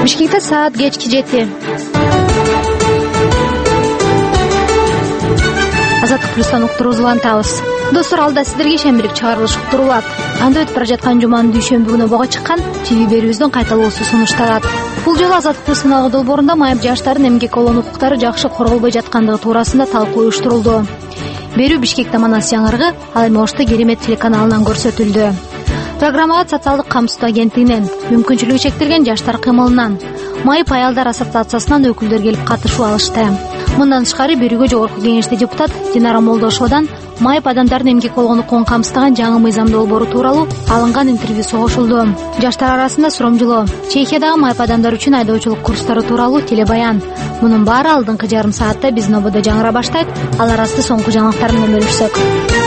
Бишкекте саат кечки 7. Азаттык плюстан уктуруубузду улантабыз. Достор, алда сиздерге шембилик чыгарылыш уктурулат. Анда өтүп бара жаткан жуманын дүйшөмбү бого чыккан ТВ берүүбүздүн кайталоосу сунушталат. Бул жолу Азаттык плюстун алгы долбоорунда майып жаштардын эмгек алуу укуктары жакшы корголбой жаткандыгы туурасында талкуу уюштурулду. Берүү Бишкекте манас жаңырыгы, ал эми Ошто Керемет телеканалынан көрсөтүлдү. Программага социалдык камсыздоо агенттигинен, мүмкүнчүлүгү чектелген жаштар кыймылынан, майып аялдар ассоциациясынан өкүлдөр келип катышып алышты. Мындан тышкары берүүгө жогорку кеңеште депутат Динара Молдошевадан майып адамдардын эмгек болгон укугун камсыздаган жаңы мыйзам долбоору тууралуу алынган интервьюсу кошулду. Жаштар арасында суромжулоо, Чехиядагы майып адамдар үчүн айдоочулук курстары тууралуу телебаян. Мунун баары алдыңкы жарым саатта биздин ободо жаңыра баштайт. Ал арасында соңку жаңылыктар менен бөлүшсөк.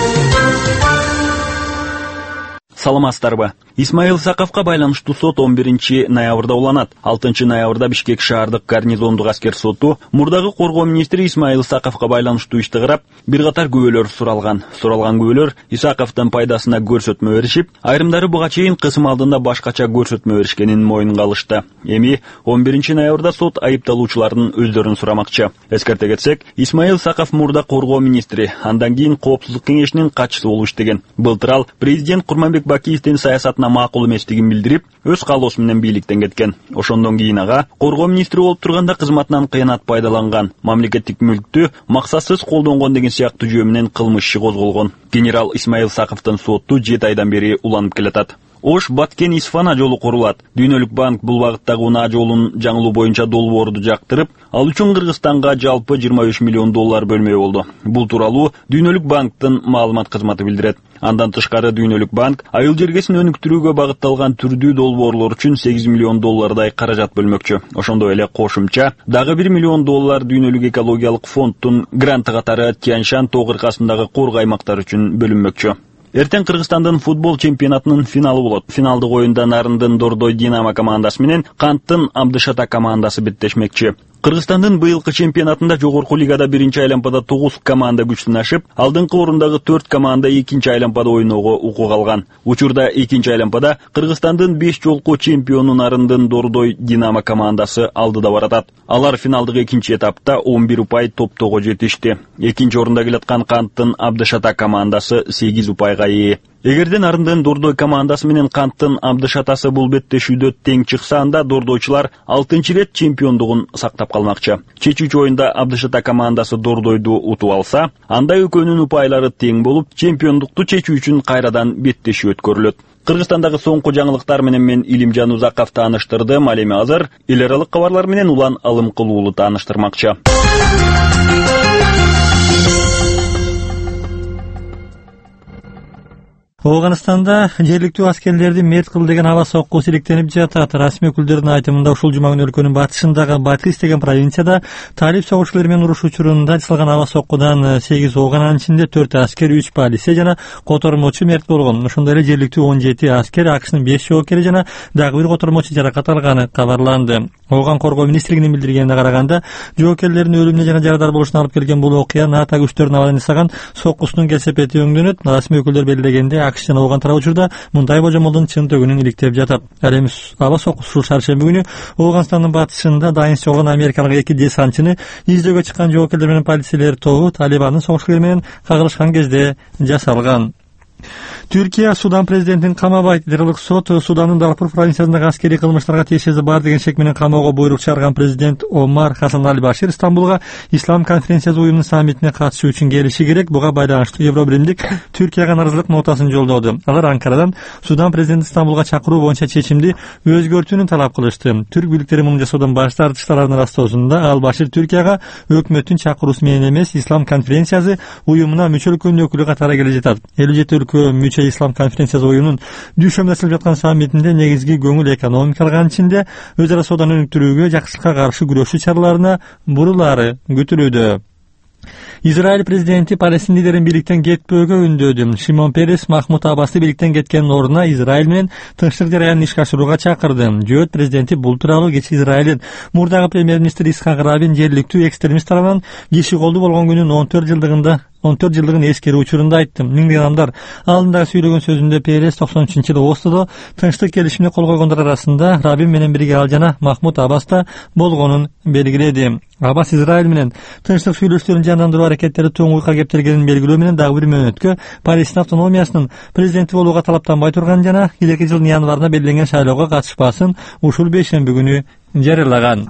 Саламатсыздарбы? Исмаил Саковго байланыштуу сот 11 ноябрда уланат. 6 ноябрда Бишкек шаардык гарнизондук аскер соту мурдагы коргоо министри Исмаил Саковго байланыштуу ишти карап, бир катар күбөлөр суралган. Суралган күбөлөр Исаковдун пайдасына көрсөтмө беришип, айрымдары буга чейин кысым алдында башкача көрсөтмө беришкенин моюнга алышты. Эми 11 ноябрда сот айыпталуучулардын өздөрүн сурамакчы. Эскерте кетсек, Исмаил Саков мурда коргоо министри, андан кийин коопсуздук кеңешинин катчысы болуп иштеген. Былтыр ал президент Курманбек Бакиевдин саясатына макул эместигин билдирип, өз каалоосу менен бийликтен кеткен. Ошондон кийин ага коргоо министри болуп турганда кызматынан кыянат пайдаланган, мамлекеттик мүлктү максатсыз колдонгон деген сыяктуу жөө менен кылмыш иши козголгон. Генерал Исмаил Саковдун соту 7 айдан бери уланып келатат. Ош Баткен Исфана жолу курулат. Дүйнөлүк банк бул багыттагы унаа жолун жаңылуу боюнча долбоорду жактырып, ал үчүн Кыргызстанга жалпы 23 миллион доллар бөлмөй болду. Бул тууралуу Дүйнөлүк банктын маалымат кызматы билдирет. Андан тышкары Дүйнөлүк банк айыл жергесин өнүктүрүүгө багытталган түрдүү долбоорлор үчүн 8 миллион доллардай каражат бөлмөкчү. Ошондой эле кошумча дагы 1 миллион доллар Дүйнөлүк экологиялык фонддун гранты катары Тянь-Шань тоо кыркасындагы корго аймактар үчүн бөлүнмөкчү. Эртең Кыргызстандын футбол чемпионатынын финалы болот. Финалдык оюнда Нарындын Дордой Динамо командасы менен Канттын Абдышата командасы беттешмекчи. Кыргызстандын быйылкы чемпионатында жогорку лигада 1-чи айланпада 9 команда күчтүнашып, алдыңкы орундагы 4 команда 2-чи айланпада ойноого укук алган. Учурда 2-чи айланпада Кыргызстандын 5 жолку чемпиону Нарындын Дордой Динамо командасы алдыда баратат. Алар финалдык 2-чи этапта 11 упай топтоого жетишти. 2-чи орунда келаткан Канттын Абдышата командасы 8 упайга ээ. Эгерде Нарындын Дордой командасы менен Канттын Абдышатасы бул беттешүүдө тең чыкса, анда Дордойчулар 6-чы рет чемпиондугун сактап калмакчы. Чечүүчү оюнда Абдышата командасы Дордойду утуп алса, анда экөөнүн упайлары тең болуп, чемпиондукту чечүү үчүн кайрадан беттешүү өткөрүлөт. Кыргызстандагы соңку жаңылыктар менен мен Илимжан Узаков тааныштырдым. Ал эми азыр эл аралык кабарлар менен Улан Алымкулуулу тааныштырмакчы. Ооганстанда жергиликтүү аскерлерди мерт кыл деген аба соккусу иликтенип жатат. Расмий өкүлдөрдүн айтымында ушул жума күнү өлкөнүн батышындагы Батыс деген провинцияда талип согушчулар менен уруш учурунда жасалган аба соккудан 8 оогананын ичинде 4 аскер, 3 полиция жана котормочу мерт болгон. Ошондой эле жергиликтүү 17 аскер, АКШнын 5 жоокери жана дагы бир котормочу жаракат алганы кабарланды. Ооган коргоо министрлигинин билдиргенине караганда, жоокерлердин өлүмүнө жана жарадар болушуна алып келген бул окуя НАТО күчтөрүнүн абадан жасаган соккусунун келсепети өңдөнөт. Расмий өкүлдөр белгилегенде АКШ жана Ооган тарабы учурда мындай божомолдун чын төгүнүн иликтеп жатат. Ал эми аба соккусу шаршемби күнү Ооганстандын батышында дайын чогулган америкалык 2 десантчыны издөөгө чыккан жоокерлер менен полициялер тобу Талибандын согушчулары менен кагылышкан кезде жасалган. Түркия Судан президентин камабайт. Федералдык сот Судандын Дарфур провинциясындагы аскерий кылмыштарга тиешеси бар деген шек менен камоого буйрук чыгарган президент Омар Хасан Аль-Башир Стамбулга Ислам конференциясы уюмунун саммитине катышуу үчүн келиши керек. Буга байланыштуу Евробиримдик Түркияга нааразылык нотасын жолдоду. Алар Анкарадан Судан президенти Стамбулга чакыруу боюнча чечимди өзгөртүүнү талап кылышты. Түрк бийликтери муну жасоодон баш тартыштарын растоосунда Аль-Башир Түркияга өкмөттүн чакыруусу менен эмес, Ислам конференциясы уюмуна мүчө өлкөнүн өкүлү катары келе жатат. 57 өлкө мүчө Ислам конференциясы оюнун дүйшөмбүдө өтүп жаткан саммитинде негизги көңүл экономикалык ичинде өз ара сооданы өнүктүрүүгө, жакшылыкка каршы күрөшүү чараларына бурулары күтүлүүдө. Израиль президенти Палестин лидерин бийликтен кетпөөгө үндөдү. Шимон Перес Махмуд Аббасты бийликтен кеткенин ордуна Израиль менен тынчтык жараянын ишке ашырууга чакырды. Жөөт президенти бул тууралуу кечээ Израилдин мурдагы премьер-министри Ицхак Рабин жергиликтүү экстремист тарабынан киши колду болгон күнүн 14 жылдыгында 14 жылдыгын эскерүү учурунда айттым. Миңдеген адамдар алдындагы сөйлөгөн сөзүндө ПРС 93-жылы Ослодо тынчтык келишимине кол койгондор арасында Рабин менен бирге ал жана Махмуд Аббас да болгонун белгиледи. Аббас Израиль менен тынчтык сүйлөшүүлөрүн жандандыруу аракеттери тоң уйка кептиргенин белгилөө менен дагы бир мөөнөткө Палестина автономиясынын президенти болууга талаптанбай турган жана келеки жылдын январында белгиленген шайлоого катышпасын ушул бейшемби күнү жарыялаган.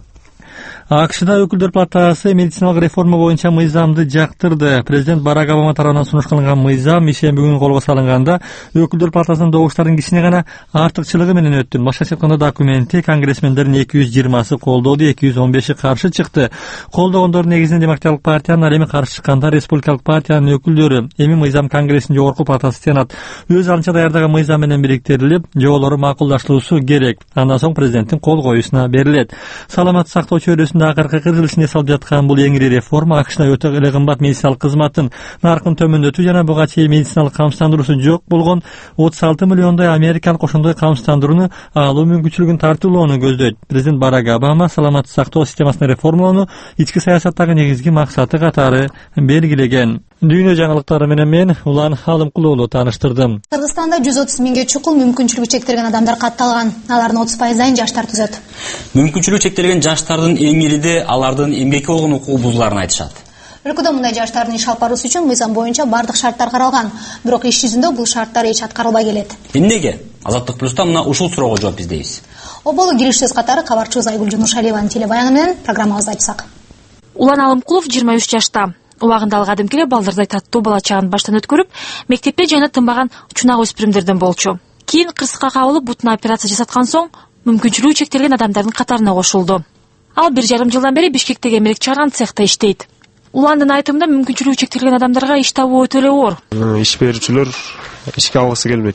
АКШда өкүлдөр палатасы медициналык реформа боюнча мыйзамды жактырды. Президент Барак Обама тарабынан сунуш кылынган мыйзам ишемби күнү колго салынганда өкүлдөр палатасынын добуштардын кичине гана артыкчылыгы менен өттү. Башкача айтканда документти конгрессмендердин 220сы колдоду, 215 каршы чыкты. Колдогондордун негизинен Демократиялык партиянын, ал эми каршы чыккандар Республикалык партиянын өкүлдөрү. Эми мыйзам Конгресстин жогорку палатасы Сенат өз алынча даярдаган мыйзам менен бириктирилип, жоболору макулдаштырылышы керек. Андан соң президенттин кол коюусуна берилет. Саламаттык сактоо чөйрөсүндө акыркы 40 жыл ичинде салып жаткан бул эң ири реформа АКШда өтө эле кымбат медициналык кызматтын наркын төмөндөтүү жана буга чейин медициналык камсыздандыруусу жок болгон 36 миллиондой америкалык ошондой камсыздандырууну алуу мүмкүнчүлүгүн тартуулоону көздөйт. Президент Барак Обама саламаттык сактоо системасын реформалоону ички саясаттагы негизги максаты катары белгилеген. Дүйнө жаңылыктары менен мен Улан Алымкулуу тааныштырдым. Кыргызстанда 130 миңге чукул мүмкүнчүлүгү чектелген адамдар катталган. Алардын 30%ын жаштар түзөт. Мүмкүнчүлүгү чектелген жаштардын эң ириде алардын эмгекке болгон укугу бузуларын айтышат. Өлкөдө мындай жаштардын иш алып баруусу үчүн мыйзам боюнча бардык шарттар каралган, бирок иш жүзүндө бул шарттар эч аткарылбай келет. Эмнеге? Азаттык плюста мына ушул суроого жооп издейбиз. Оболу кириш сөз катары кабарчыбыз Айгүл Нуршалиеванын телебаяны менен программабызды ачсак. Улан Алымкулов 23 жашта. Убагында ал кадимкиле балдырдай таттуу бала чагын баштан өткөрүп, мектепте жана тынбаган чунак өспүрүмдөрдөн болчу. Кийин кырсыкка кабылып бутуна операция жасаткан соң мүмкүнчүлүгү чектелген адамдардын катарына кошулду. Ал 1,5 жылдан бери Бишкектеги эмерек чыгарган цехта иштейт. Уландын айтымында мүмкүнчүлүгү чектелген адамдарга иш табуу өтө эле оор. Иш берүүчүлөр ишке алгысы келбейт.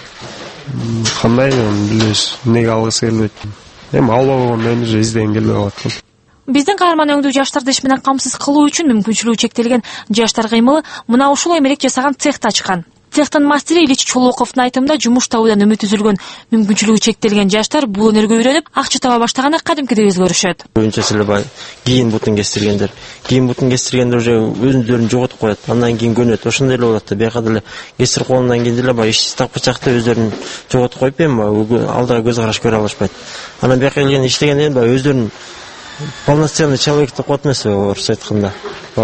Кандай билбейбиз, эмнеге алгысы келбейт. Эми албай койгондон уже издеген келбей калат. Биздин каарман өңдүү жаштарды иш менен камсыз кылуу үчүн мүмкүнчүлүгү чектелген жаштар кыймылы мына ушул эмерек жасаган цехти ачкан. Цехтын мастери Ильич Чолоковдун айтымында жумуш табуудан үмүт үзүлгөн мүмкүнчүлүгү чектелген жаштар бул өнөргө үйрөнүп, акча таба баштаганда кадимкидей өзгөрүшөт. Көбүнчөсү эле кийин бутун кестиргендер уже өздөрүн жоготуп коет. Андан кийин көнөт. Ошондой эле болот да. Бияка деле кестирип койгондон кийин деле иш так бычакты өздөрүн жоготуп коюп алдыга көз караш көрө алышпайт. Анан бияка келген иштегенден өздөрүн полноценный человек деп коет эмес, орусча айтканда.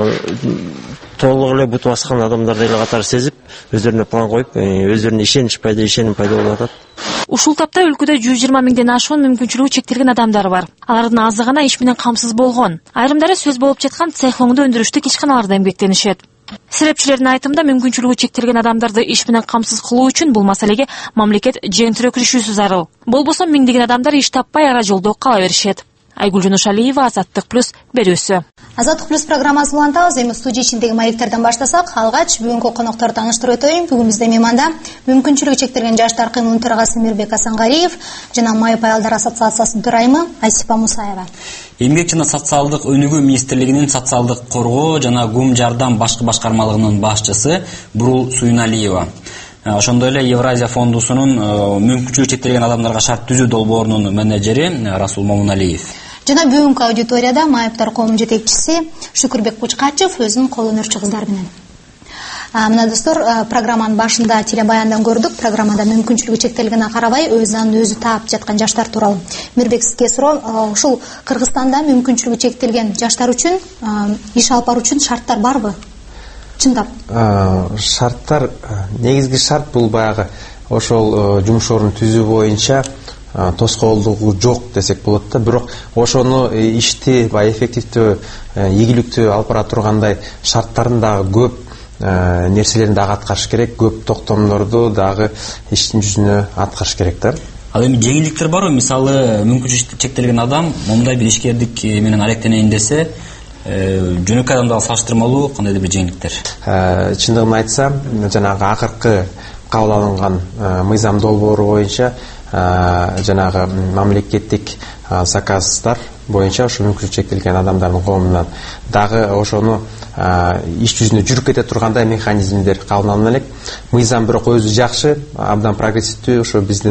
Толук эле буту баскан адамдарды эле катары сезип, өздөрүнө план коюп, өздөрүнө ишеним пайда болуп атат. Ушул тапта өлкөдө 120 миңден ашуун мүмкүнчүлүгү чектелген адамдар бар. Алардын азы гана иш менен камсыз болгон. Айрымдары сөз болуп жаткан цех оңдоо өндүрүштүк ишканаларда эмгектенишет. Серепчилердин айтымында мүмкүнчүлүгү чектелген адамдарды иш менен камсыз кылуу үчүн бул маселеге мамлекет жеңтирөөк киришүүсү зарыл. Болбосо миңдеген адамдар иш таппай ара жолдо кала беришет. Айгүл Нуршалиева, Азаттык плюс берүүсү. Азаттык плюс программасы улантабыз. Эми студия ичиндеги маектерден баштасак, алгач бүгүнкү конокторду тааныштырып өтөйүн. Бүгүн бизде мейманда мүмкүнчүлүгү чектелген жаштар кыймылынын төрагасы Мирбек Асангариев жана Майып аялдар ассоциациясынын төрайымы Айсипа Мусаева. Эмгек жана социалдык өнүгүү министрлигинин социалдык коргоо жана гум жардам башкы башкармалыгынын башчысы Бурул Суйналиева. Ошондой эле Евразия фондусунун мүмкүнчүлүгү чектелген адамдарга шарт түзүү долбоорунун менеджери Расул Момуналиев. Жана бүгүнкү аудиторияда Майыптар коомунун жетекчиси Шүкүрбек Кучкачев өзүнүн кол өнөрчү кыздар менен. Мына достор, программанын башында телебаяндан көрдүк. Программада мүмкүнчүлүгү чектелгенине карабай өз анын өзү таап жаткан жаштар тууралуу. Мирбек, сизге суроо, ушул Кыргызстанда мүмкүнчүлүгү чектелген жаштар үчүн иш алып баруу үчүн шарттар барбы? Чындап? Шарттар, негизги шарт бул баягы ошол жумуш ордун түзүү боюнча тоскоолдугу жок десек болот да. Бирок ошону ишти эффективдүү, ийгиликтүү алып бара тургандай шарттарын дагы көп нерселерин дагы аткарыш керек, көп токтомдорду дагы иштин жүзүнө аткарыш керек да. Ал эми жеңилдиктер барбы? Мисалы, мүмкүнчүлүгү чектелген адам момундай бир ишкердик менен аректенейин десе, жөнөкөй адамдарга салыштырмалуу кандайдыр бир жеңилдиктер? Чындыгын айтсам, жанагы акыркы кабыл алынган мыйзам долбоору боюнча жанагы мамлекеттик заказдар боюнча ошо мүмкүнчүлүгү чектелген адамдардын коомунан дагы ошону иш жүзүнө жүрүп кете тургандай механизмдер кабыл элек. Мыйзам бирок өзү жакшы, абдан прогрессивдүү. Ошо биздин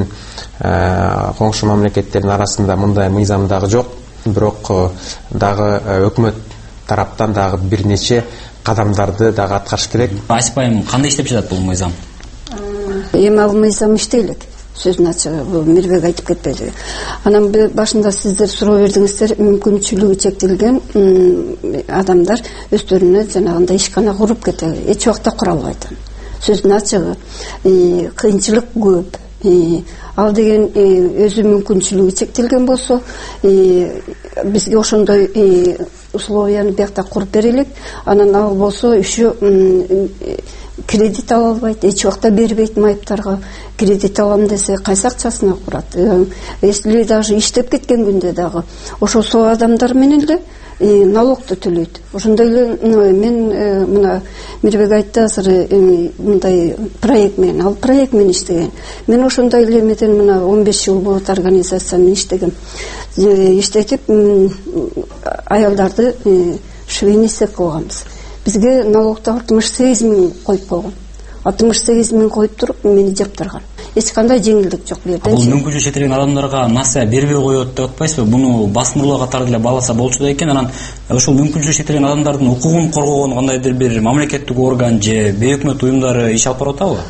коңшу мамлекеттердин арасында мындай мыйзам дагы жок. Бирок дагы өкмөт тараптан дагы бир нече кадамдарды дагы аткарыш керек. Асип айым, кандай иштеп жатат бул мыйзам? Эми ал мыйзам иштейлик. Сөзүн ачыгы бул Мирбек айтып кетпеди. Анан башында сиздер суроо бердиңиздер, мүмкүнчүлүгү чектелген адамдар өздөрүнө жанагындай ишкана куруп кетет. Эч убакта кура албайт. Сөзүн ачыгы кыйынчылык көп. Ал деген өзү мүмкүнчүлүгү чектелген болсо, бизге ошондой условияны биякта куруп берелик. Анан ал болсо еще кредит ала албайт, эч убакта бербейт майыптарга. Кредит алам десе кайсы акчасына курат. Если даже иштеп кеткен күндө дагы ошол сол адамдар менен эле налогду төлөйт. Ошондой эле мен мына Мирбек айтты азыр мындай проект менен, ал проект менен иштеген. Мен ошондой эле эмеден мына 15 жыл болот организация менен иштегем. Иштетип аялдарды шовинистик кылганбыз. Бизге налогду 68 000 коюп койгон. 68 000 коюп туруп мени жаптырган. Эч кандай жеңилдик жок бул жерде. Бул мүмкүнчүлүгү чектелген адамдарга насыя бербей коет деп атпайсызбы? Буну басындыруу катары деле бааласа болчу да экен. Анан ошол мүмкүнчүлүгү чектелген адамдардын укугун коргогон кандайдыр бир мамлекеттик орган же бейөкмөт уюмдары иш алып барып атабы?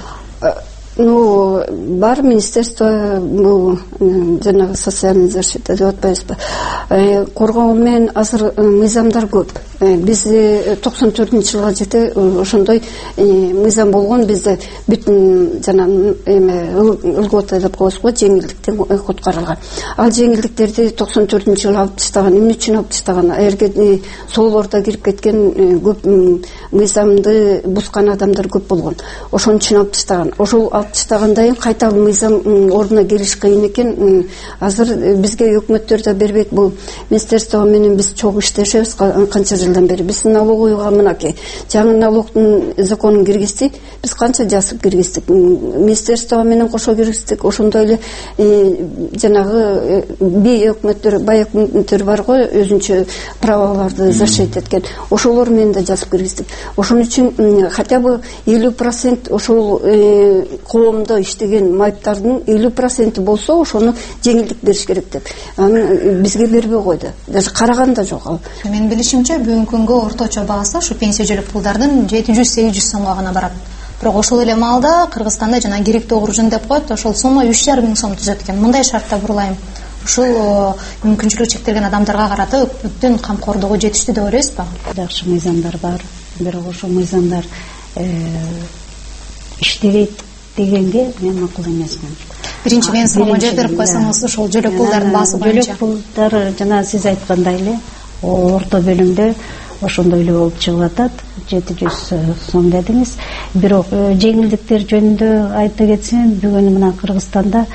Бар министерство, жанагы социальный защита деп атпайбызбы? Коргоо менен азыр мыйзамдар көп. Бизде 94-жылга жете ошондой мыйзам болгон. Бизде бүтүн жана ылгота деп коебуз го, жеңилдиктен куткарылган. Ал жеңилдиктерди 94-жылы алып таштаган. Эмне үчүн алып таштаган? Эгерде соолордо кирип кеткен көп мыйзамды бузган адамдар көп болгон. Ошон үчүн алып таштаган. Ошол алып таштагандан кийин кайта мыйзам ордуна келиш кыйын экен. Азыр бизге өкмөттөр да бербейт. Бул министерство менен биз чогуу иштешебиз канча жылдан бери. Биз налоговыйга мынакей жаңы налогдун законун киргиздик. Биз канча жасып киргиздик. Министерство менен кошо киргиздик. Ошондой эле жанагы бейөкмөттөр, байөкмөттөр бар го, өзүнчө праваларды защита эткен. Ошолор менен да жазып киргиздик. Ошон үчүн хотя бы 50% ошол коомдо иштеген майыптардын 50% болсо ошону жеңилдик бериш керек деп. Аны бизге бербей койду. Даже караган да жок ал. Менин билишимче бүгүнкү күнгө орточо баасы ушу пенсия жөлөк пулдардын 700-800 сомго гана барат. Бирок ошол эле маалда Кыргызстанда жана керектүү окружун деп коет, ошол сумма 3,5 000 сом түзөт экен. Мындай шартта бурулайм. Ушул мүмкүнчүлүгү чектелген адамдарга карата өкмөттүн камкордугу жетиштүү деп ойлойсузбу? Жакшы мыйзамдар бар. Бирок ошол мыйзамдар иштебейт дегенге мен макул эмесмин. Биринчи мен суроо жиберип койсоңуз, ошол жөлөк пулдардын баасы боюнча. Жөлөк пулдар жана сиз айткандай эле орто бөлүмдө ошондой эле болуп чыгып атат. 700 сом дедиңиз. Бирок жеңилдиктер жөнүндө айта кетсем, бүгүн мына Кыргызстанда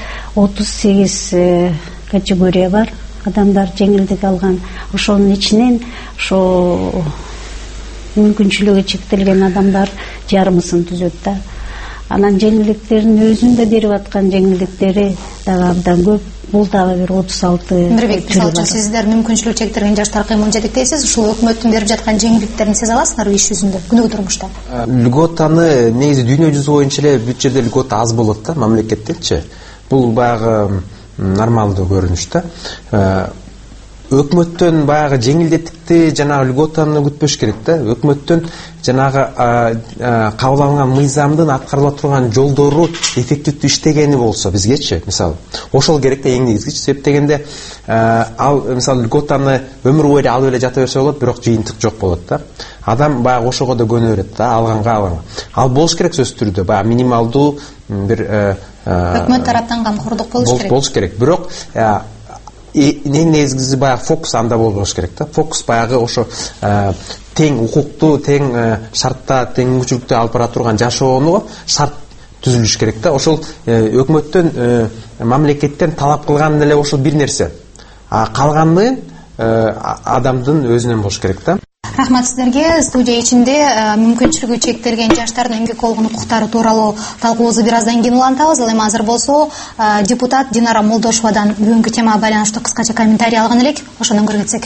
38 категория бар. Адамдар жеңилдик алган. Ошонун ичинен ошо мүмкүнчүлүгү чектелген адамдар жарымысын түзөт да. Анан жеңилдиктердин өзүндө берип аткан жеңилдиктери дагы абдан көп. Бул дагы бир 36. Мирбек, мисалы сиздер мүмкүнчүлүгү чектелген жаштар кыймылын жетектейсиз. Ушул өкмөттүн берип жаткан жеңилдиктерин сезе аласыздарбы иш жүзүндө, күнүгө турмушта? Льготаны негизи дүйнө жүзү боюнча эле бүт жерде льгота аз болот да, мамлекеттенчи. Бул баягы нормалдуу көрүнүш да. Өкмөттөн баягы жеңилдетикти жанагы льготаны күтпөш керек да. Өкмөттөн жанагы кабыл алынган мыйзамдын аткарыла турган жолдору эффективдүү иштегени болсо бизгечи, мисалы, ошол керек да эң негизгичи. Себеп дегенде ал мисалы льготаны өмүр бою алып эле жата берсе болот, бирок жыйынтык жок болот да. Адам баягы ошого да көнө берет да, алганга. Ал болуш керек сөзсүз түрдө, баягы минималдуу бир өкмөт тараптан камкордук болуш керек. Бирок эң негизгиси баягы фокус анда болбош керек да. Фокус баягы ошо тең укуктуу, тең шартта, тең мүмкүнчүлүктү алып бара турган жашоону шарт түзүлүш керек да. Ошол өкмөттөн, мамлекеттен талап кылган деле ошол бир нерсе. Калгандыгы адамдын өзүнөн болуш керек да. Рахмат сиздерге. Студия ичинде мүмкүнчүлүгү чектелген жаштардын эмгек болгон укуктары тууралуу талкуубузду бир аздан кийин улантабыз. Ал эми азыр болсо депутат Динара Молдошевадан бүгүнкү темага байланыштуу кыскача комментарий алган элек. Ошондон көргөтсөк.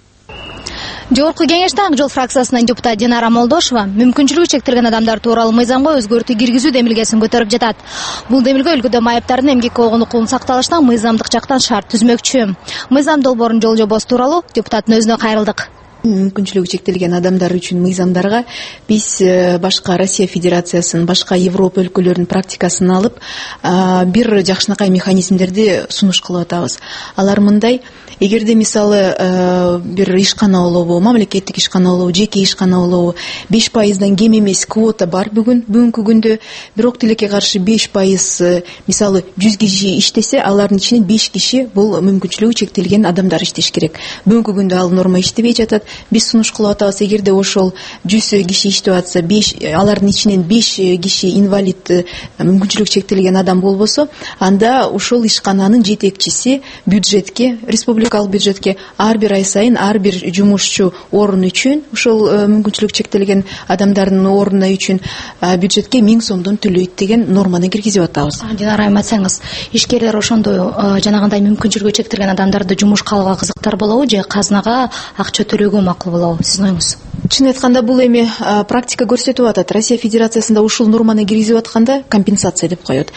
Жогорку кеңеште Ак жол фракциясынын депутаты Динара Молдошева мүмкүнчүлүгү чектелген адамдар тууралуу мыйзамга өзгөртүү киргизүү демилгесин көтөрүп жатат. Бул демилге өлкөдө майыптардын эмгек болгон укугун сакталыштан мыйзамдык жактан шарт түзмөкчү. Мыйзам долбоорунун жол жобосу тууралуу депутаттын өзүнө кайрылдык. мүмкүнчүлүгү чектелген адамдар үчүн мыйзамдарга биз башка Россия Федерациясынын, башка Европа өлкөлөрүнүн практикасын алып бир жакшынакай механизмдерди сунуш кылып атабыз. Алар мындай: эгерде мисалы бир ишкана болобу, мамлекеттик ишкана болобу, жеке ишкана болобу 5%дан кем эмес квота бар бүгүнкү күндө, бирок тилекке каршы 5% мисалы 100 киши иштесе, алардын ичинен 5 киши бул мүмкүнчүлүгү чектелген адамдар иштеш керек. Бүгүнкү күндө ал норма иштебей жатат. Биз сунуш кылып атабыз: эгерде ошол 100 киши иштеп атса, алардын ичинен 5 киши инвалид, мүмкүнчүлүгү чектелген адам болбосо, анда ошол ишкананын жетекчиси бюджетке, республикалык бюджетке ар бир ай сайын ар бир жумушчу орун үчүн, ошол мүмкүнчүлүгү чектелген адамдардын ордуна үчүн бюджетке 1000 сомдон төлөйт деген норманы киргизип атабыз. Динара айым, айтсаңыз, ишкерлер ошондой жанагындай мүмкүнчүлүгү чектелген адамдарды жумушка алууга кызыктар болобу же казынага акча төлөөгө макул болобу? Сиздин оюңуз? Чын айтканда, бул эми практика көрсөтүп атат. Россия Федерациясында ушул норманы киргизип атканда компенсация деп коет.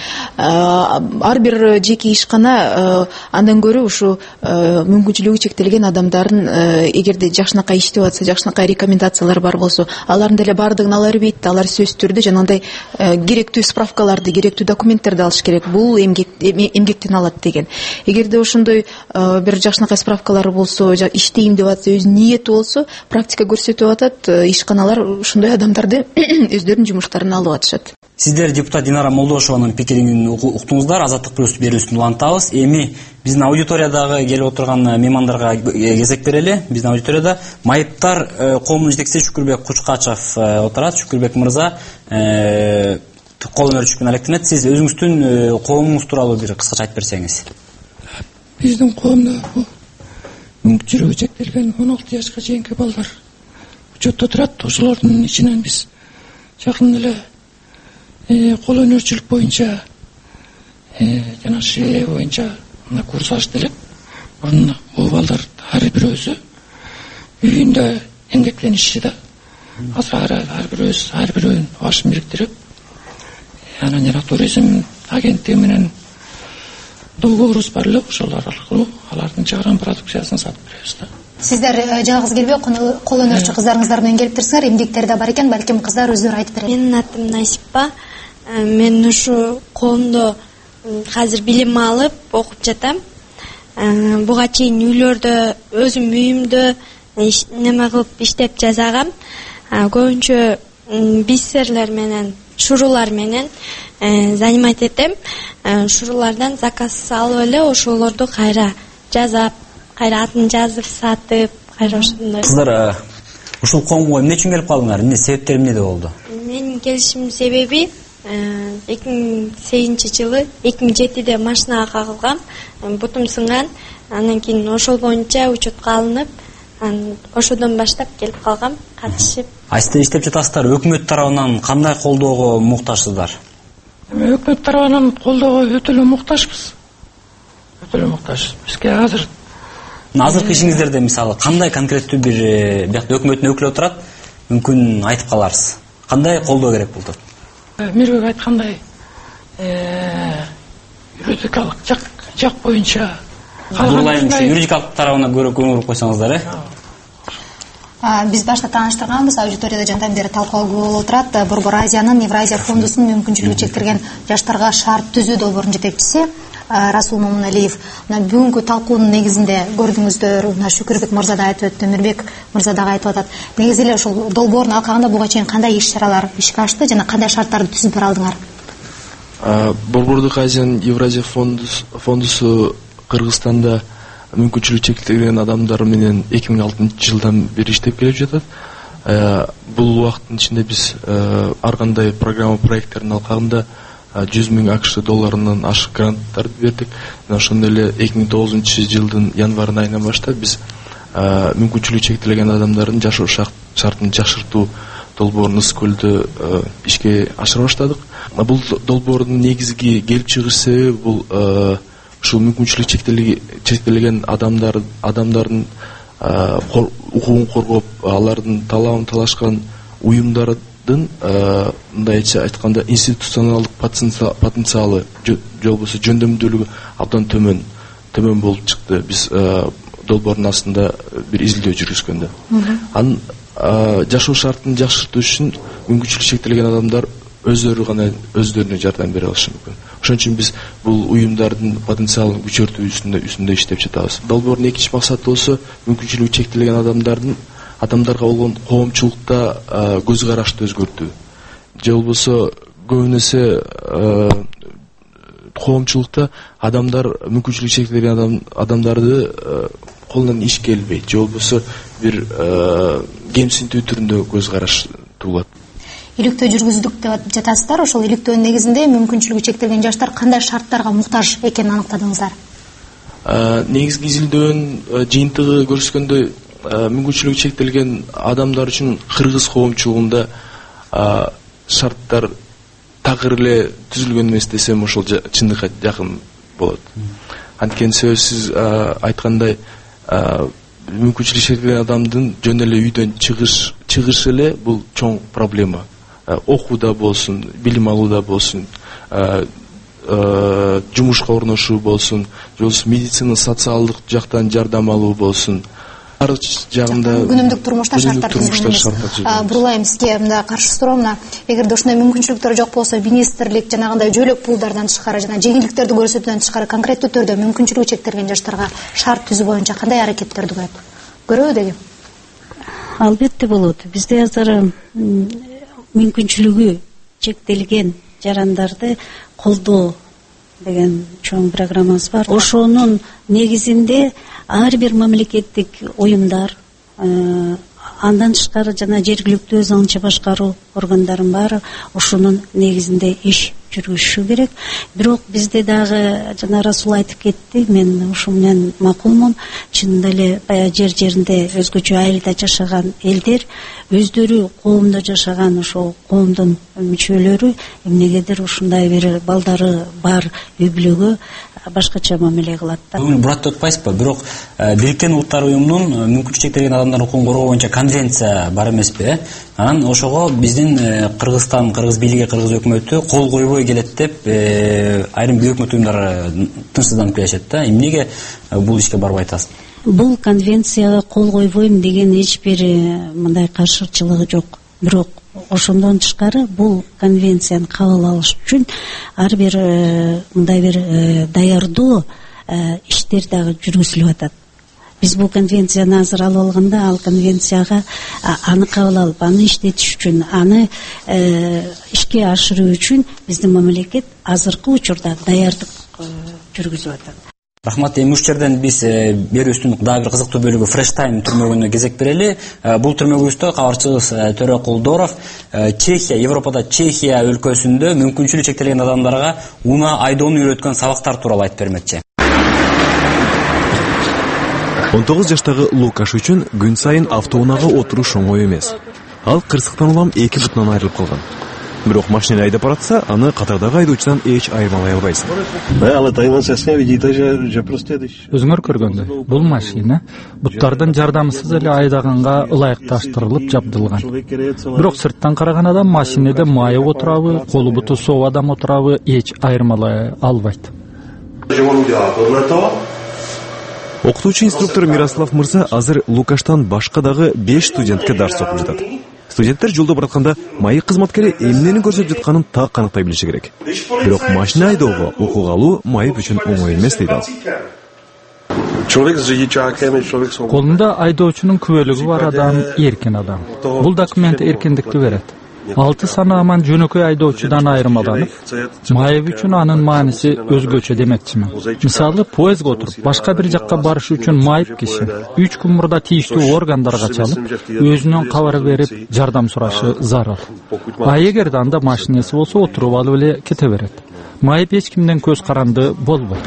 Ар бир жеке ишкана андан көрө ушу мүмкүнчүлүгү чектелген адамдардын эгерде жакшынакай иштеп атса, жакшынакай рекомендациялар бар болсо, алардын деле баардыгын ала бербейт. Алар сөзсүз түрдө жанагындай керектүү справкаларды, керектүү документтерди алыш керек. Бул эмгектен алат деген. Эгерде ошондой бир жакшынакай справкалары болсо, иштейм деп атса, өз ниети болсо, практика көрсөтүп атат, ишканалар ушундай адамдарды өздөрүнүн жумуштарына алып атышат. Сиздер депутат Динара Молдошованын пикирин уктуңуздар. Азаттык плюс берүүсүн улантабыз. Эми биздин аудиториядагы келип отурган меймандарга кезек берели. Биздин аудиторияда майыптар коомунун жетекчиси Шүкүрбек Кучкачев отурат. Шүкүрбек мырза кол өнөрчүлүккө алектенет. Сиз өзүңүздүн коомуңуз тууралуу бир кыскача айтып берсеңиз. Биздин коомдо мүмкүнчүлүгү чектелген 16 жашка чейинки балдар учетто турат. Ошолордун ичинен биз жакын эле кол өнөрчүлүк боюнча жана шие боюнча курс ачты элек. Бул балдар ар бирөөсү үйүндө эмгектенишчи да. Азыр ар бирөөнүн башын бириктирип, анан жана туризм агенттиги менен долбоорубуз бар эле. Ошол аркылуу алардын чыгарган продукциясын сатып беребиз да. Сиздер жалгыз келбей, кол өнөрчү кыздарыңыздар менен келиптирсиңер. Эмгектер да бар экен, балким кыздар өздөрү айтып берет. Менин атым Насипа. Мен ушу коомдо азыр билим алып окуп жатам. Буга чейин үйлөрдө, өзүм үйүмдө неме кылып иштеп жасагам. Көбүнчө бисерлер менен, шурулар менен занимать этем. Шурулардан заказ алып эле ошолорду кайра жасап, кайра атын жазып сатып, кайра ошондой. Кыздар, ушул коомго эмне үчүн келип калдыңар? Эмне себептери эмнеде болду? Менин келишим себеби 2008 жылы 2007-де машинага кагылгам, бутум сынган. Андан кийин ошол боюнча учетко алынып, ошодон баштап келип калгам, катышып. Сиздер иштеп жатасыздар, өкмөт тарабынан кандай колдоого муктажсыздар? Өкмөт тарабынан колдоого өтө эле муктажбыз. Өтө эле муктаж. Бизге азыркы ишиңиздерде мисалы кандай конкреттүү бир биякта өкмөттүн өкүлү отурат, мүмкүн айтып каларсыз. Кандай колдоо керек болду? Мирбек айткандай, юридикалык жак боюнча юридикалык тарабына көңүл буруп койсоңуздар, Биз башта тааныштырганбыз, аудиторияда жандан бери талкуу болуп турат. Борбор Азиянын Евразия фондусунун мүмкүнчүлүгү чектелген жаштарга шарт түзүү долбоорунун жетекчиси Расул Момуналиев. Бүгүнкү талкуунун негизинде көрдүңүздөр, Шүкүрбек мырза да айтып өттү, Мирбек мырза дагы айтып атат. Негизи эле ошол долбоорун алкагында буга чейин кандай иш-чаралар ишке ашты жана кандай шарттарды түзүп бере алдыңар? Борбордук Азиянын Евразия фондусу Кыргызстанда мүмкүнчүлүгү чектелген адамдар менен 2006 жылдан бери иштеп келип жатат. Бул убакыттын ичинде биз ар кандай программа проекттердин алкагында 100 000 акш долларынан ашык гранттарды бердик. Ошондой эле 2009 жылдын январь айынан баштап биз мүмкүнчүлүгү чектелген адамдардын жашоо шартын жакшыртуу долбоорун Ысык-Көлдө ишке ашыра баштадык. Бул долбоордун негизги келип чыгыш себеби бул ушул мүмкүнчүлүгү чектелген адамдардын укугун коргоп, алардын талабын талашкан уюмдардын мындайча айтканда институционалдык потенциалы же болбосо жөндөмдүүлүгү абдан төмөн болуп чыкты. Биз долбоордун астында бир изилдөө жүргүзгөндө. Анын жашоо шартын жакшыртуу үчүн мүмкүнчүлүгү чектелген адамдар өздөрү гана өздөрүнө жардам бере алышы мүмкүн. Ошон үчүн биз бул уюмдардын потенциалын күчөртүү үстүндө иштеп жатабыз. Долбоордун экинчи максаты болсо мүмкүнчүлүгү чектелген адамдарга болгон коомчулукта көз карашты өзгөртүү. Же болбосо көбүнесе коомчулукта адамдар мүмкүнчүлүгү чектелген адамдарды колунан иш келбейт, же болбосо бир кемсинтүү түрүндө көз караш туулат. Иликтөө жүргүздүк деп жатасыздар. Ошол иликтөөнүн негизинде мүмкүнчүлүгү чектелген жаштар кандай шарттарга муктаж экенин аныктадыңыздар? Негизги изилдөөнүн жыйынтыгы көрсөткөндөй, мүмкүнчүлүгү чектелген адамдар үчүн кыргыз коомчулугунда шарттар такыр эле түзүлгөн эмес десем, ошол чындыкка жакын болот. Анткени сөзсүз айткандай, мүмкүнчүлүгү чектелген адамдын жөн эле үйдөн чыгышы эле бул чоң проблема. Окууда болсун, билим алууда болсун, жумушка орношуу болсун, же болбосо медицина социалдык жактан жардам алуу болсун. Ар жагында күнүмдүк турмушта шарттар түзүлгөн. Бурулайм сизге мында каршы суроо. Эгерде ушундай мүмкүнчүлүктөр жок болсо, министрлик жанагындай жөлөк пулдардан тышкары жана жеңилдиктерди көрсөтүүдөн тышкары конкреттүү түрдө мүмкүнчүлүгү чектелген жаштарга шарт түзүү боюнча кандай аракеттерди көрөбү деди? Албетте болот. Бизде азыр мүмкүнчүлүгү чектелген жарандарды колдоо деген чоң программабыз бар. Ошонун негизинде ар бир мамлекеттик уюмдар, андан тышкары жана жергиликтүү өз аңчы башкаруу органдарынын баары ошонун негизинде иш жүргүзүшү керек. Бирок бизде дагы жана Расул айтып кетти, мен ушул менен макулмун. Чынында эле баягы жер-жеринде өзгөчө айылда жашаган элдер өздөрү коомдо жашаган ошол коомдун мүчөлөрү эмнегедир ушундай бир балдары бар үй бүлөгө башкача мамиле кылат да. Бурат өтпайсызбы? Бирок Бириккен Улуттар уюмунун мүмкүнчүлүгү чектелген адамдардын укугун коргоо боюнча конвенция бар эмеспи? Анан ошого биздин Кыргызстан, кыргыз бийлиги, кыргыз өкмөтү кол койбой келет деп айрым өкмөт уюмдары тынчсызданып келишет да. Эмнеге бул ишке барбай атасыз? Бул конвенцияга кол койбойм деген эч бир мындай каршылыгы жок. Бирок ошондон тышкары бул конвенцияны кабыл алыш үчүн ар бир мындай бир даярдоо иштер дагы жүргүзүлүп атат. Биз бул конвенцияны азыр алып алганда, ал конвенцияга аны кабыл алып, аны иштетиш үчүн, аны ишке ашыруу үчүн биздин мамлекет азыркы учурда даярдык жүргүзүп атат. Рахмат. Эми ушул жерден биз берүүбүздүн дагы бир кызыктуу бөлүгү Fresh Time түрмөгүнө кезек берели. Бул түрмөгүбүздө кабарчыбыз Төрө Кулдоров Чехия, Европада Чехия өлкөсүндө мүмкүнчүлүгү чектелген адамдарга унаа айдоону үйрөткөн сабактар тууралуу айтып бермекчи. 19 жаштагы Лукаш үчүн күн сайын автоунаага отуруш оңой эмес. Ал кырсыктан улам 2 бутунан айрылып калган. Бирок машина айдап баратса, аны катардагы айдоочудан эч айырмалай албайсың. Өзүңөр көргөндөй, бул машина буттардын жардамсыз эле айдаганга ылайыкташтырылып жабдылган. Бирок сырттан караган адам машинеде майы отурабы, колу буту соо адам отурабы эч айырмалай албайт. Окутуучу инструктор Мирослав мырза азыр Лукаштан башка дагы 5 студентке дарс окуп жатат. Студенттер жолдо баратканда майы кызматкери эмнени көрсөтүп жатканын так каныктай билиши керек. Бирок машина айдоого укук алуу майып үчүн оңой эмес дейт ал. Колунда айдоочунун күбөлүгү бар адам эркин адам. Бул документ эркиндикти берет. 6 саны аман жөнөкөй айдоочудан айырмаланып, майып үчүн анын мааниси өзгөчө демекчимин. Мисалы, поездге отуруп, башка бир жакка барыш үчүн майып киши 3 күн мурда тийиштүү органдарга чалып, өзүнөн кабар берип, жардам сурашы зарыл. А эгерде анда машинеси болсо, отуруп алып эле кете берет. Майып эч кимден көз каранды болбойт.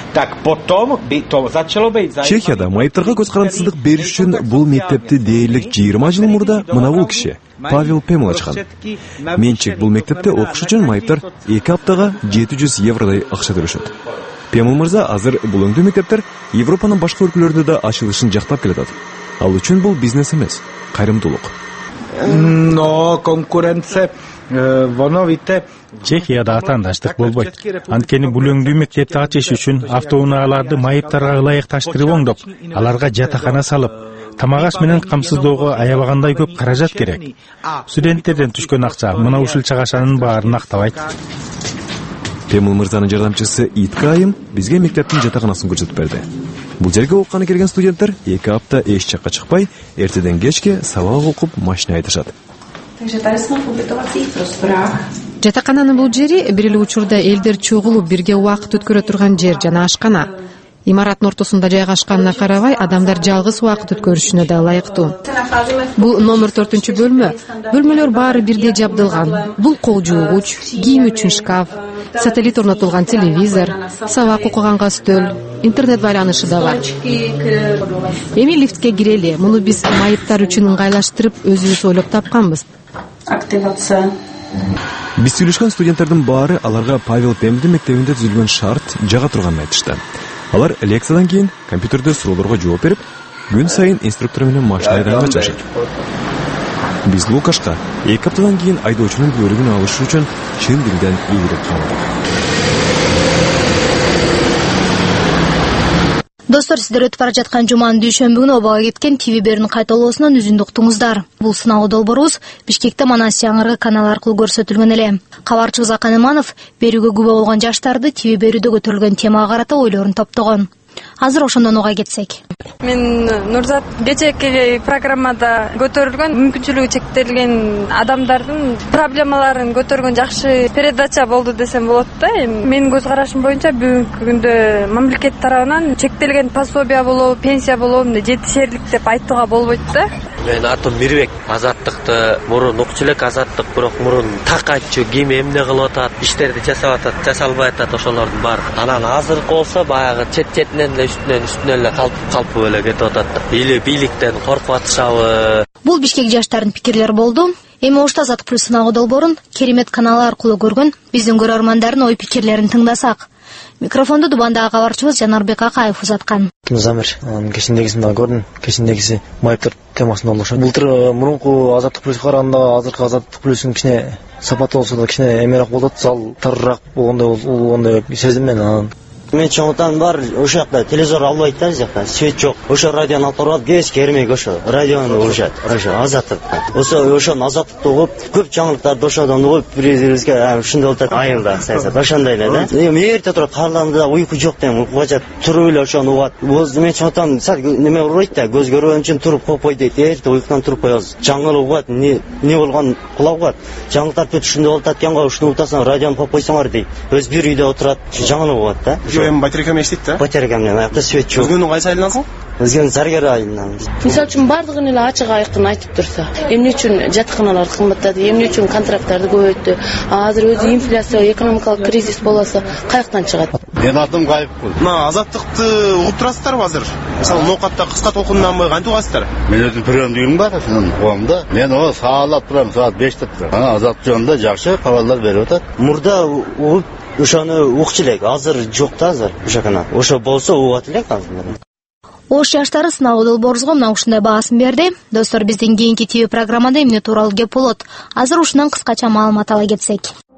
Чехияда майыптарга көз карандысыздык бериш үчүн бул мектепти дээрлик 20 жыл мурда мына бул киши Павел Пемл ачкан. Менчик бул мектепте окуш үчүн майыптар 2 аптага 700 евродай акча төлөшөт. Пемл мырза азыр бул өңдүү мектептер Европанын башка өлкөлөрүндө да ачылышын жактап келатат. Ал үчүн бул бизнес эмес, кайрымдуулук. Но конкуренция воно вите Чехияда атаандаштык болбойт. Анткени бүлөңдүү мектепти ачыш үчүн автоунааларды майыптарга ылайык таштырып оңдоп, аларга жатакана салып, тамак аш менен камсыздоого аябагандай көп каражат керек. Студенттерден түшкөн акча мына ушул чагашанын баарын актабайт. Пемыл мырзанын жардамчысы Итка айым бизге мектептин жатаканасын көрсөтүп берди. Бул жерге окуганы келген студенттер 2 апта эч жакка чыкпай, эртеден кечке сабак окуп машина айдашат. Жатакананын бул жери бир эле учурда элдер чогулуп бирге убакыт өткөрө турган жер жана ашкана. Имараттын ортосунда жайгашканына карабай, адамдар жалгыз убакыт өткөрүшүнө да ылайыктуу. Бул номер 4 бөлмө. Бөлмөлөр баары бирдей жабдылган. Бул кол жуугуч, кийим үчүн шкаф, сателлит орнотулган телевизор, сабак окуганга стөл, интернет байланышы да бар. Эми лифтке кирели. Муну биз майыптар үчүн ыңгайлаштырып өзүбүз ойлоп тапканбыз. Активация. Биз сүйлөшкөн студенттердин баары аларга Павел Пемдин мектебинде түзүлгөн шарт жага турганын айтышты. Алар лекциядан кийин компьютерде суроолорго жооп берип, күн сайын инструктор менен машина айдаганга чачат. Биз Лукашка 2 аптадан кийин айдоочунун бөлүгүн алыш үчүн чын дилден ийгилик кылдык. Достор, сиздер өтүп бара жаткан жуманын дүйшөмбү обага кеткен ТВ берүүнүн кайталоосунан үзүндү уктуңуздар. Бул сыноо долбоорубуз Бишкекте Манас Жаңыры каналы аркылуу көрсөтүлгөн эле. Кабарчыбыз Акан Иманов берүүгө күбө болгон жаштарды ТВ берүүдө көтөрүлгөн темага карата ойлорун топтогон. Азыр ошондон ого кетсек. Мен Нурзат кечээки программада көтөрүлгөн мүмкүнчүлүгү чектелген адамдардын проблемаларын көтөргөн жакшы передача болду десем болот да. Менин көз карашым боюнча бүгүнкү күндө мамлекет тарабынан чектелген пособия болобу, пенсия болобу жетишерлик деп айтууга болбойт да. Мен атым Мирбек. Азаттыкты мурун укчу элек азаттык, бирок мурун так айтчу, ким эмне кылып атат, иштерди жасап атат, жасалбай атат ошолордун баары. Анан азыркы болсо баягы четинен эле үстүнөн эле калпып эле кетип атат. Или бийликтен коркуп атышабы. Бул Бишкек жаштарынын пикирлери болду. Эми ошто Азаттык плюс сынагы долбоорун Керемет каналы аркылуу көргөн биздин көрөрмандардын ой пикирлерин тыңдасак. Микрофонду Дубандагы кабарчыбыз Жанарбек Акаев узаткан. Замир, кечиндегисин да көрдүм. Кечиндегиси майыптар темасында болушу. Былтыр мурунку Азаттык плюс караганда азыркы Азаттык плюстун кичине сапаты болсо да кичине эмерээк болот, зал тарыраак болгондой сезим мен. Мен чоңтан бар, ошо жакта телевизор албайт да, жакта свет жок. Ошо радиону алып барып, кез кермек ошо радиону урушат. Ошо Азаттык. Ошону Азаттыкты угуп, көп жаңылыктарды ошодон угуп, бирибизге ушундай болуп атат. Айылда саясат ошондой эле да. Эми эрте турат, карланда уйку жок дейм, уйкуга жат. Туруп эле ошону угат. Мен чоңтан сал неме уройт да, көз көргөн үчүн туруп кой дейт. Эрте уйкудан туруп коебуз. Жаңыл угат, не болгон кулак угат. Жаңылтар бүт ушундай болуп атат экен го, ушуну утасаң радиону койсоңор дейт. Өз бир үйдө отурат, жаңыл угат да. Батарейкам эштейт да? Батарейкам менен аякта свет жок. Өзгөнүн кайсы айылдансың? Өзгөнүн Заргер айылынан. Мисалы үчүн бардыгын эле ачык айкын айтып турса, эмне үчүн жатаканалар кымбаттады, эмне үчүн контракттарды көбөйттү, азыр өзү инфляция, экономикалык кризис болсо каяктан чыгат? Мен атым Гайыпкул. Мына Азаттыкты угуп турасыздарбы азыр? Мисалы ноокатта кыска толкундан бой кантип угасыздар? Мен өзүм приемдигим бар, ошонун угамда. Мен о саалап турам, саат 5-те турам. Азаттык жөнүндө жакшы кабарлар берип атат. Мурда угуп ошону укчу элек, азыр жок да, азыр ошакана. Ошо болсо угат элек азыр. Ош жаштары сынагы долбоорубузга мына ушундай баасын берди. Достор, биздин кийинки ТВ программада эмне тууралуу кеп болот? Азыр ушундан кыскача маалымат ала кетсек.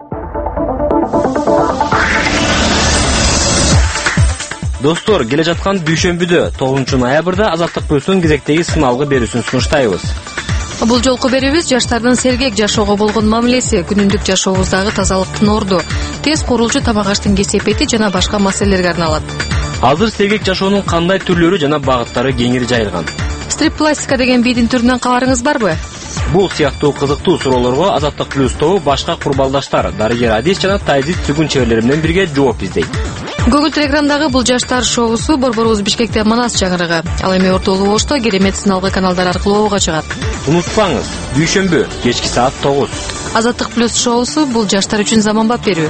Достор, келе жаткан дүйшөмбүдө 9-ноябрда Азаттык плюстун кезектеги сыналгы берүүсүн сунуштайбыз. Бул жолку берүүбүз жаштардын сергек жашоого болгон мамилеси, күнүмдүк жашообуздагы тазалыктын орду, тез курулчу тамак аштын кесепети жана башка маселелерге арналат. Азыр сергек жашоонун кандай түрлөрү жана багыттары кеңири жайылган. Стрип-пластика деген бийдин түрүнөн кабарыңыз барбы? Бул сыяктуу кызыктуу суроолорго Азаттык плюс тобу башка курбалдаштар, дарыгер Адис жана Тайдис Цүгүн чеберлери менен бирге жооп издейт. Google Telegram'dагы бул жаштар шоусу борборубуз Бишкекте Манас Жаңырыгы, ал эми ортолуу Ошто Керемет сыналгы каналдар аркылуу ого чыгат. Унутпаңыз, дүйшөмбү кечки саат 9. Азаттык плюс шоусу бул жаштар үчүн заманбап берүү.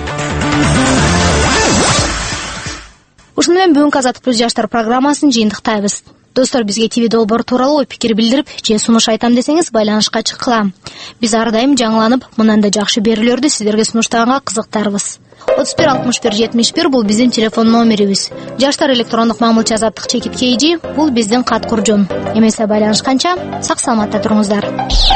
Ушуну менен бүгүнкү Азаттык плюс жаштар программасын жыйынтыктайбыз. Достор, бизге ТВ долбоор тууралуу ой пикир билдирип, же сунуш айтам десеңиз байланышка чыккыла. Биз ар дайым жаңыланып, мындай жакшы берүүлөрдү сиздерге сунуштаганга кызыктарбыз. 316171 бул биздин телефон номерибиз. Жаштар электрондук мамилча азаттык чекит KG бул биздин кат куржун. Эмесе байланышканча сак саламатта туруңуздар.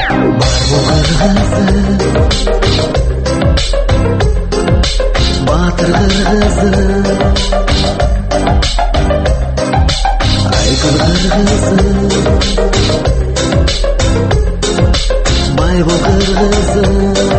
Батыр кыргызы, айкын кыргызы, байбол кыргызы.